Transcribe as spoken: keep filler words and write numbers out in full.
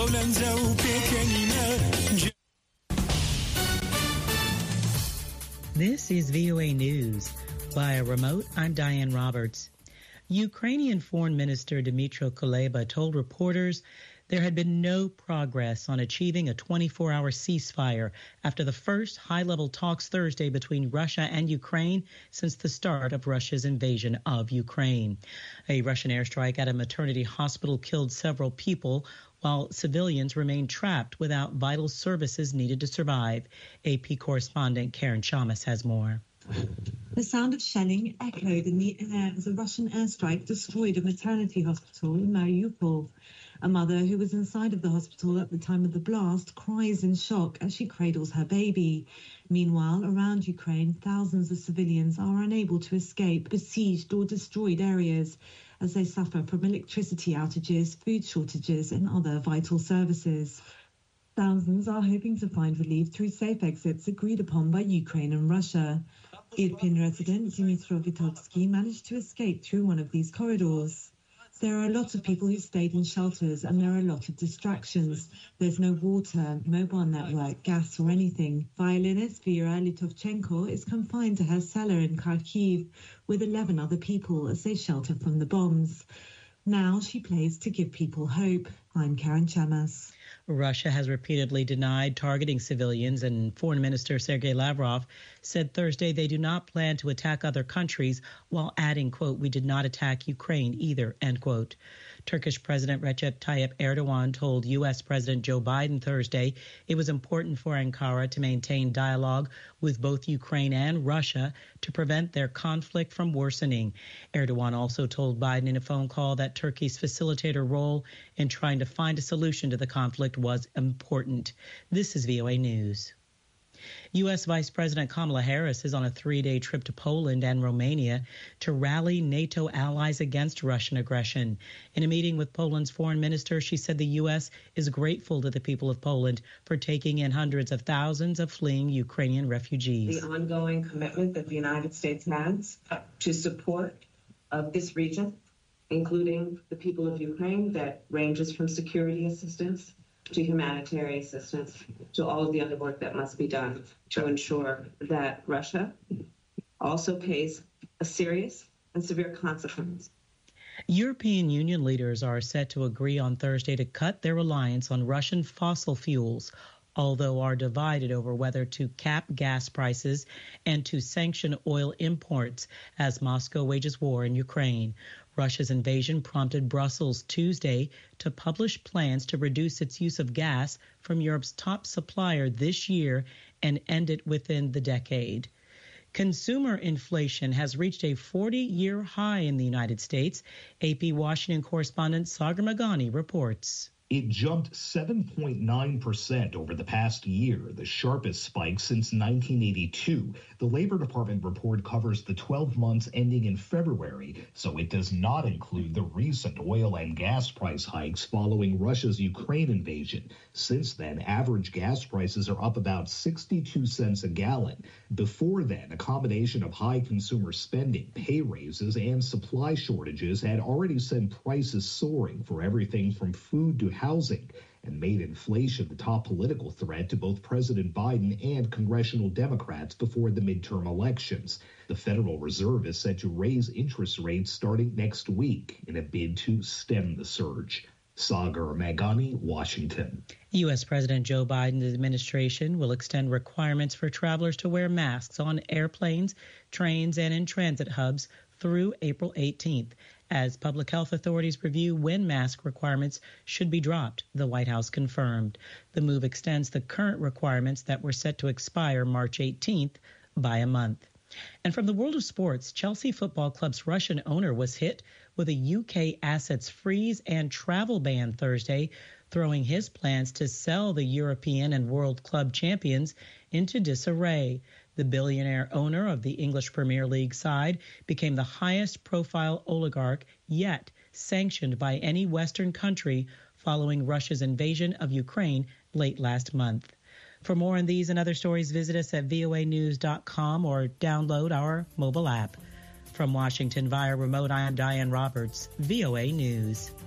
This is V O A News. Via remote, I'm Diane Roberts. Ukrainian Foreign Minister Dmytro Kuleba told reporters there had been no progress on achieving a twenty-four hour ceasefire after the first high-level talks Thursday between Russia and Ukraine since the start of Russia's invasion of Ukraine. A Russian airstrike at a maternity hospital killed several people, while civilians remain trapped without vital services needed to survive. A P correspondent Karen Chamas has more. The sound of shelling echoed in the air as a Russian airstrike destroyed a maternity hospital in Mariupol. A mother who was inside of the hospital at the time of the blast cries in shock as she cradles her baby. Meanwhile, around Ukraine, thousands of civilians are unable to escape besieged or destroyed areas as they suffer from electricity outages, food shortages and other vital services. Thousands are hoping to find relief through safe exits agreed upon by Ukraine and Russia. Irpin resident Dmytro Vitovsky managed to escape through one of these corridors. There are a lot of people who stayed in shelters and there are a lot of distractions. There's no water, mobile network, gas or anything. Violinist Vera Litovchenko is confined to her cellar in Kharkiv with eleven other people as they shelter from the bombs. Now she plays to give people hope. I'm Karen Chamas. Russia has repeatedly denied targeting civilians, and Foreign Minister Sergei Lavrov said Thursday they do not plan to attack other countries, while adding, quote, "We did not attack Ukraine either," end quote. Turkish President Recep Tayyip Erdogan told U S President Joe Biden Thursday it was important for Ankara to maintain dialogue with both Ukraine and Russia to prevent their conflict from worsening. Erdogan also told Biden in a phone call that Turkey's facilitator role in trying to find a solution to the conflict was important. This is V O A News. U S Vice President Kamala Harris is on a three-day trip to Poland and Romania to rally NATO allies against Russian aggression. In a meeting with Poland's foreign minister, she said the U S is grateful to the people of Poland for taking in hundreds of thousands of fleeing Ukrainian refugees. The ongoing commitment that the United States has to support of this region, including the people of Ukraine, that ranges from security assistance to humanitarian assistance, to all of the other work that must be done to ensure that Russia also pays a serious and severe consequence. European Union leaders are set to agree on Thursday to cut their reliance on Russian fossil fuels, although are divided over whether to cap gas prices and to sanction oil imports as Moscow wages war in Ukraine. Russia's invasion prompted Brussels Tuesday to publish plans to reduce its use of gas from Europe's top supplier this year and end it within the decade. Consumer inflation has reached a forty-year high in the United States. A P Washington correspondent Sagar Meghani reports. It jumped seven point nine percent over the past year, the sharpest spike since nineteen eighty-two. The Labor Department report covers the twelve months ending in February, so it does not include the recent oil and gas price hikes following Russia's Ukraine invasion. Since then, average gas prices are up about sixty-two cents a gallon. Before then, a combination of high consumer spending, pay raises, and supply shortages had already sent prices soaring for everything from food to housing, and made inflation the top political threat to both President Biden and congressional Democrats before the midterm elections. The Federal Reserve is set to raise interest rates starting next week in a bid to stem the surge. Sagar Meghani, Washington. U S President Joe Biden's administration will extend requirements for travelers to wear masks on airplanes, trains, and in transit hubs through April eighteenth. As public health authorities review when mask requirements should be dropped, the White House confirmed. The move extends the current requirements that were set to expire March eighteenth by a month. And from the world of sports, Chelsea Football Club's Russian owner was hit with a U K assets freeze and travel ban Thursday, throwing his plans to sell the European and World Club champions into disarray. The billionaire owner of the English Premier League side became the highest profile oligarch yet sanctioned by any Western country following Russia's invasion of Ukraine late last month. For more on these and other stories, visit us at V O A news dot com or download our mobile app. From Washington via remote, I am Diane Roberts, V O A News.